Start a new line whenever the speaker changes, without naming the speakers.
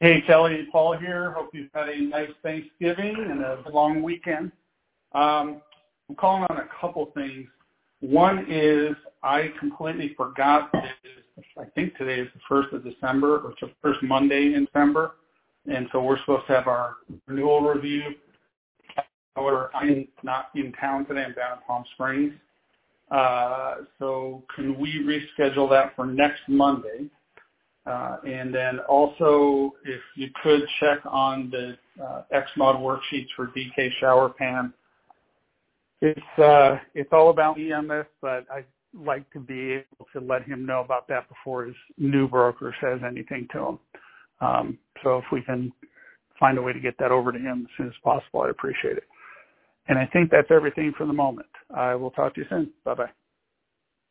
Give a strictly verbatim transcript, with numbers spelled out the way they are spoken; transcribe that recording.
Hey, Kelly, Paul here. Hope you've had a nice Thanksgiving and a long weekend. Um, I'm calling on a couple things. One is I completely forgot that it is, I think today is the first of December, or it's the first Monday in December, and so we're supposed to have our renewal review. However, I'm not in town today. I'm down in Palm Springs. Uh, so can we reschedule that for next Monday? Uh, and then also, if you could check on the uh, X M O D worksheets for D K Shower Pan. It's uh, it's all about E M S, but I'd like to be able to let him know about that before his new broker says anything to him. Um, so if we can find a way to get that over to him as soon as possible, I'd appreciate it. And I think that's everything for the moment. I will talk to you soon. Bye-bye.